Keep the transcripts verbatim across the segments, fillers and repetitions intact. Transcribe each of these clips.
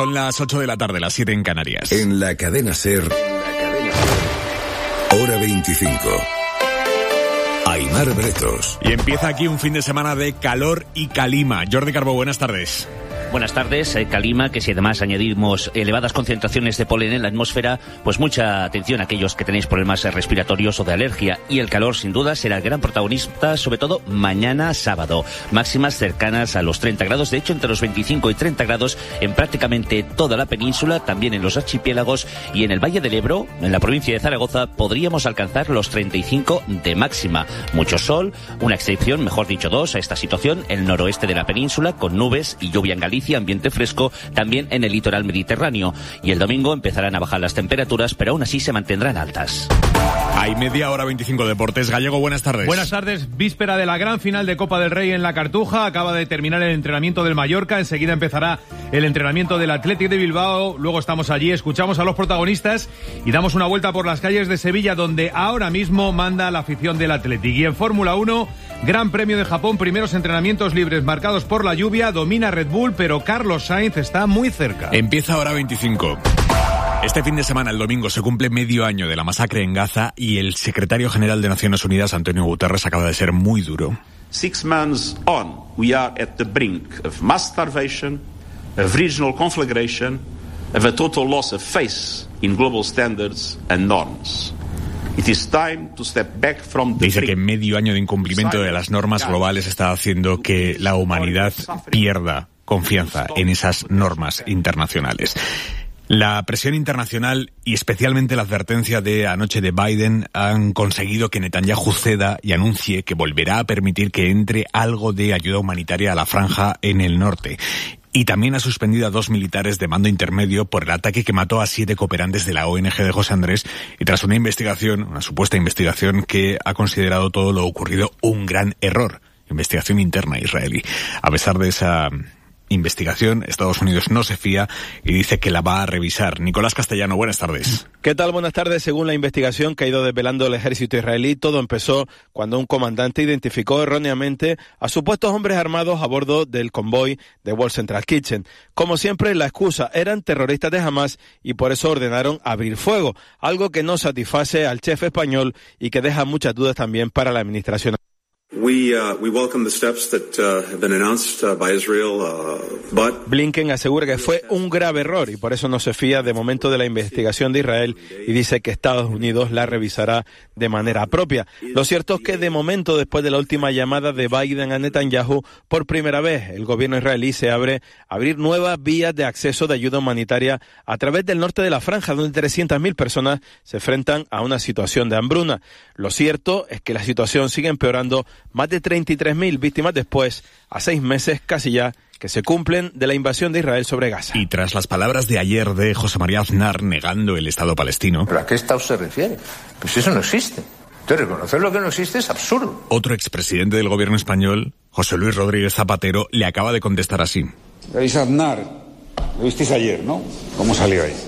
Son las ocho de la tarde, las siete en Canarias. En la cadena SER, hora veinticinco. Aimar Bretos. Y empieza aquí un fin de semana de calor y calima. Jordi Carbó, buenas tardes. Buenas tardes, eh, calima, que si además añadimos elevadas concentraciones de polen en la atmósfera, pues mucha atención a aquellos que tenéis problemas respiratorios o de alergia. Y el calor, sin duda, será el gran protagonista, sobre todo mañana sábado. Máximas cercanas a los treinta grados, de hecho entre los veinticinco y treinta grados en prácticamente toda la península, también en los archipiélagos y en el Valle del Ebro, en la provincia de Zaragoza, podríamos alcanzar los treinta y cinco de máxima. Mucho sol, una excepción, mejor dicho dos, a esta situación, el noroeste de la península, con nubes y lluvia en Galicia, ambiente fresco también en el litoral mediterráneo. Y el domingo empezarán a bajar las temperaturas, pero aún así se mantendrán altas. Hay media hora veinticinco Deportes. Gallego, buenas tardes. Buenas tardes. Víspera de la gran final de Copa del Rey en la Cartuja. Acaba de terminar el entrenamiento del Mallorca. Enseguida empezará el entrenamiento del Athletic de Bilbao. Luego estamos allí, escuchamos a los protagonistas y damos una vuelta por las calles de Sevilla, donde ahora mismo manda la afición del Athletic. Y en Fórmula uno, Gran Premio de Japón, primeros entrenamientos libres marcados por la lluvia. Domina Red Bull, pero Carlos Sainz está muy cerca. Empieza hora veinticinco. Este fin de semana, el domingo, se cumple medio año de la masacre en Gaza y el secretario general de Naciones Unidas, Antonio Guterres, acaba de ser muy duro. Six months on, we are at the brink of mass starvation, of regional conflagration, of a total loss of faith in global standards and norms. It is time to step back from the Dice brink. que medio año de incumplimiento de las normas globales está haciendo que la humanidad pierda confianza en esas normas internacionales. La presión internacional y especialmente la advertencia de anoche de Biden han conseguido que Netanyahu ceda y anuncie que volverá a permitir que entre algo de ayuda humanitaria a la franja en el norte. Y también ha suspendido a dos militares de mando intermedio por el ataque que mató a siete cooperantes de la O N G de José Andrés, y tras una investigación, una supuesta investigación que ha considerado todo lo ocurrido un gran error. Investigación interna israelí. A pesar de esa investigación, Estados Unidos no se fía y dice que la va a revisar. Nicolás Castellano, buenas tardes. ¿Qué tal? Buenas tardes. Según la investigación que ha ido desvelando el ejército israelí, todo empezó cuando un comandante identificó erróneamente a supuestos hombres armados a bordo del convoy de World Central Kitchen. Como siempre, la excusa eran terroristas de Hamas y por eso ordenaron abrir fuego, algo que no satisface al chef español y que deja muchas dudas también para la administración. We, uh, we welcome the steps that uh, have been announced uh, by Israel, uh, but Blinken asegura que fue un grave error y por eso no se fía de momento de la investigación de Israel y dice que Estados Unidos la revisará de manera propia. Lo cierto es que de momento, después de la última llamada de Biden a Netanyahu, por primera vez el gobierno israelí se abre a abrir nuevas vías de acceso de ayuda humanitaria a través del norte de la franja, donde trescientas mil personas se enfrentan a una situación de hambruna. Lo cierto es que la situación sigue empeorando. Más de treinta y tres mil víctimas después, a seis meses casi ya, que se cumplen de la invasión de Israel sobre Gaza. Y tras las palabras de ayer de José María Aznar negando el Estado palestino... ¿Pero a qué Estado se refiere? Pues eso no existe. Entonces, reconocer lo que no existe es absurdo. Otro expresidente del gobierno español, José Luis Rodríguez Zapatero, le acaba de contestar así. Veis a Aznar, lo visteis ayer, ¿no? ¿Cómo salió ahí?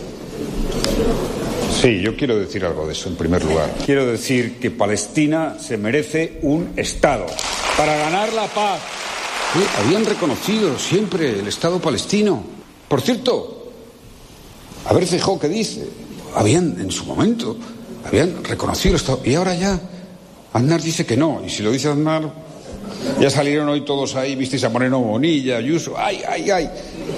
Sí, yo quiero decir algo de eso en primer lugar. Quiero decir que Palestina se merece un Estado para ganar la paz. Sí, habían reconocido siempre el Estado palestino. Por cierto, a ver Feijóo qué dice. Habían, en su momento, habían reconocido el Estado. Y ahora ya, Aznar dice que no. Y si lo dice Aznar, ya salieron hoy todos ahí, visteis a Moreno Bonilla, Ayuso. ¡Ay, ay, ay!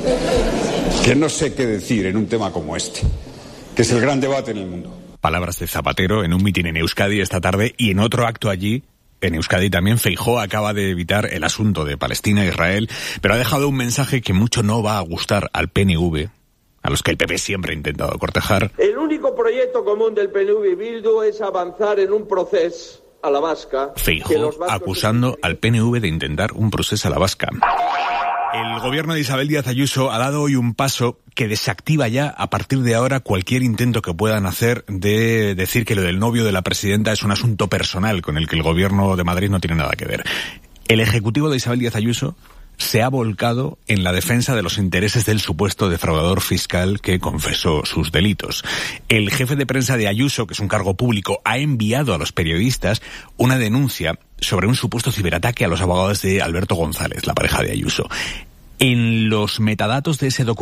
Que no sé qué decir en un tema como este, que es el gran debate en el mundo. Palabras de Zapatero en un mitin en Euskadi esta tarde y en otro acto allí, en Euskadi también, Feijóo acaba de evitar el asunto de Palestina e Israel, pero ha dejado un mensaje que mucho no va a gustar al P N V, a los que el P P siempre ha intentado cortejar. El único proyecto común del P N V y Bildu es avanzar en un proceso a la vasca. Feijóo acusando al P N V de intentar un proceso a la vasca. El gobierno de Isabel Díaz Ayuso ha dado hoy un paso que desactiva ya a partir de ahora cualquier intento que puedan hacer de decir que lo del novio de la presidenta es un asunto personal con el que el gobierno de Madrid no tiene nada que ver. El ejecutivo de Isabel Díaz Ayuso se ha volcado en la defensa de los intereses del supuesto defraudador fiscal que confesó sus delitos. El jefe de prensa de Ayuso, que es un cargo público, ha enviado a los periodistas una denuncia sobre un supuesto ciberataque a los abogados de Alberto González, la pareja de Ayuso. En los metadatos de ese documento